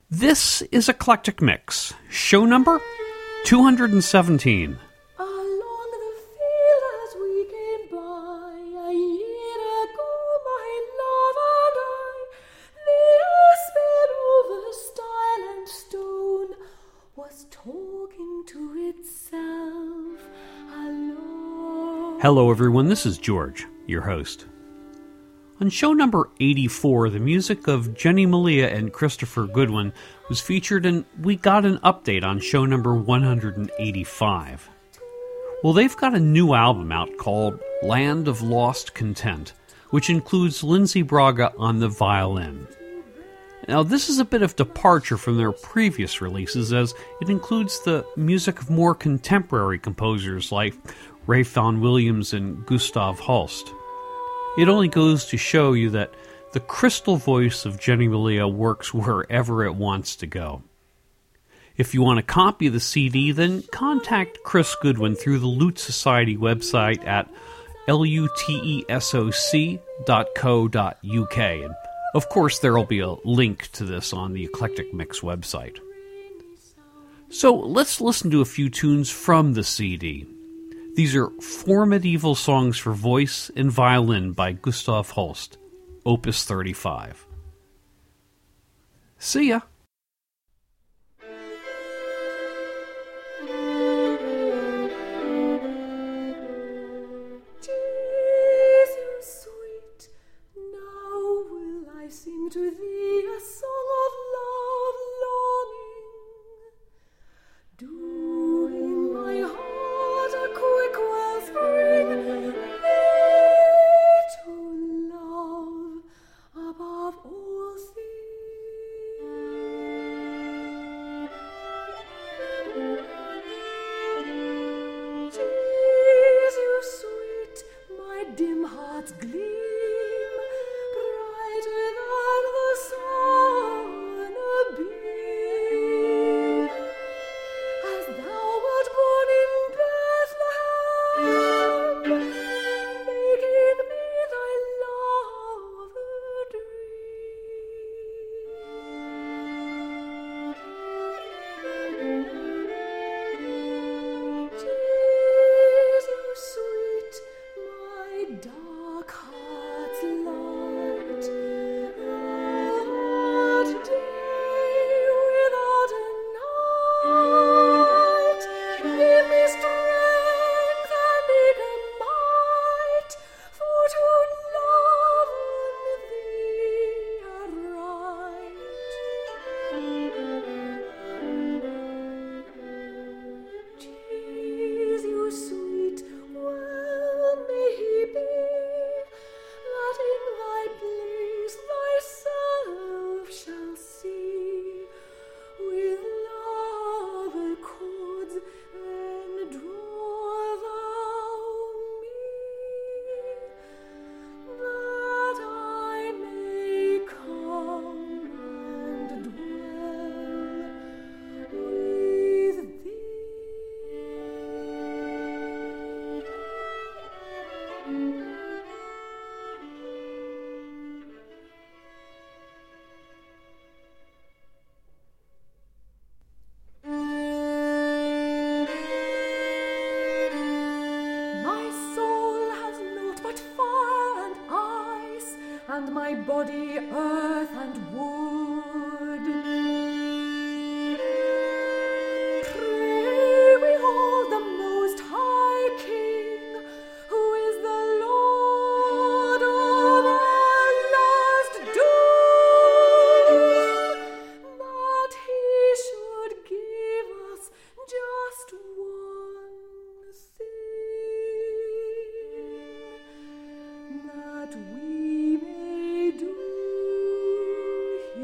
This is Eclectic Mix, show number 217. Along the field as we came by, a year ago, my love and I, the aspen over stile and stone was talking to itself alone. Hello everyone, this is George, your host. On show number 84, the music of Jenny Malia and Christopher Goodwin was featured, and we got an update on show number 185. Well, they've got a new album out called Land of Lost Content, which includes Lindsay Braga on the violin. Now, this is a bit of departure from their previous releases, as it includes the music of more contemporary composers like Ralph Vaughan Williams and Gustav Holst. It only goes to show you that the crystal voice of Jenny Malia works wherever it wants to go. If you want a copy of the CD, then contact Chris Goodwin through the Lute Society website at lutesoc.co.uk. And of course, there will be a link to this on the Eclectic Mix website. So let's listen to a few tunes from the CD. These are Four Medieval Songs for Voice and Violin by Gustav Holst, Opus 35. See ya! Jesus sweet, now will I sing to thee a song of love longing, doing my heart a quick wellspring, thee to love above all things. Jesus sweet, my dim heart's gleam, brighter than the sun abeam, as thou wert born in Bethlehem, making me thy love a dream. Jesus sweet, my dark heart's light, that day without a night, give me strength and eager might, for to love on thee aright. Jesus sweet, well may he be, that in thy place thyself shall see, with love accords then draw thou me, that I may come and dwell with thee. My soul has naught but fire and ice, and my body earth and wood. Pray we hold the Most High King, who is the Lord of our last doom, that he should give us just one thing, that we may do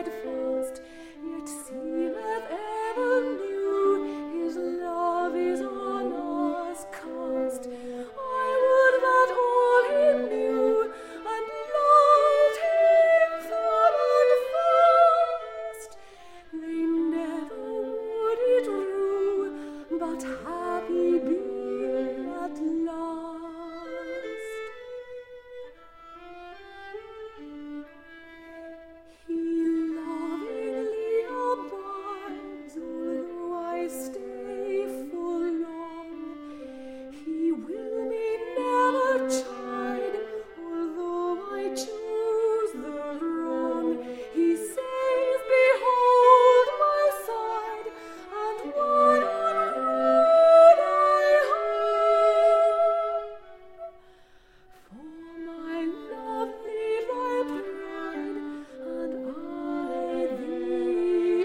steadfast, yet seemeth ever new. His love is on us cast. I would that all him knew, and loved him firm and fast. They never would it rue, but happy be at last. He lovingly abides, although I stay full long. He will me never chide, although I choose the wrong. He says, behold my side, and what on road I home. For my love, leave thy pride, and I thee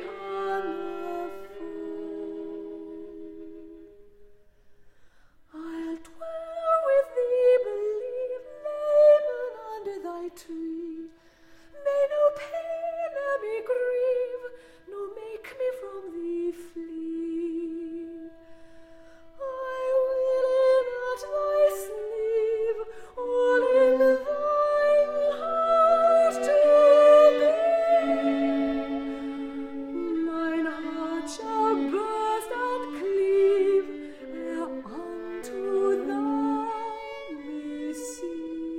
unfold. I'll dwell with thee, believe, layman under thy tree. May no pain me grieve, nor make me from thee flee. I will at thy sleeve, all in thine heart to be. Mine heart shall burst and cleave, ere unto thou me see.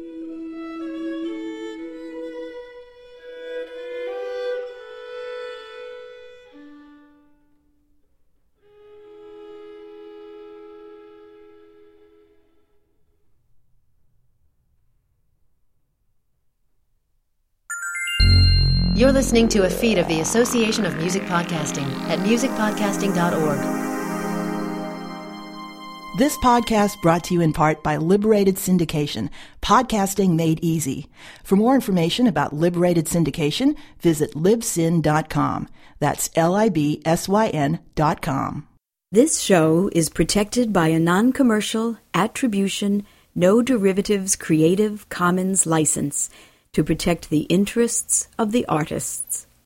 You're listening to a feed of the Association of Music Podcasting at musicpodcasting.org. This podcast brought to you in part by Liberated Syndication, podcasting made easy. For more information about Liberated Syndication, visit libsyn.com. That's LIBSYN.com. This show is protected by a non-commercial, attribution, no derivatives Creative Commons license to protect the interests of the artists.